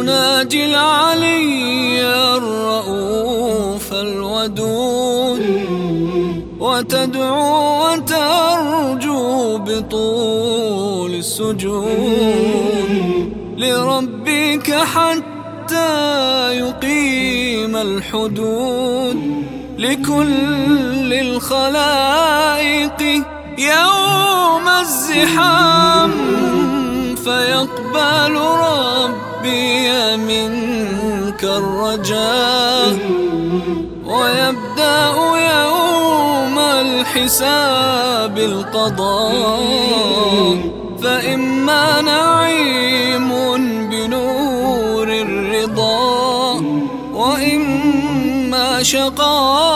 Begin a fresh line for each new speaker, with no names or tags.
تناجي العلي الرؤوف الودود، وتدعو وترجو بطول السجود لربك حتى يقيم الحدود لكل الخلائق يوم الزحام، فيقبل ربي منك الرجاء، ويبدأ يوم الحساب القضاء، فإما نعيم بنور الرضا، وإما شقاء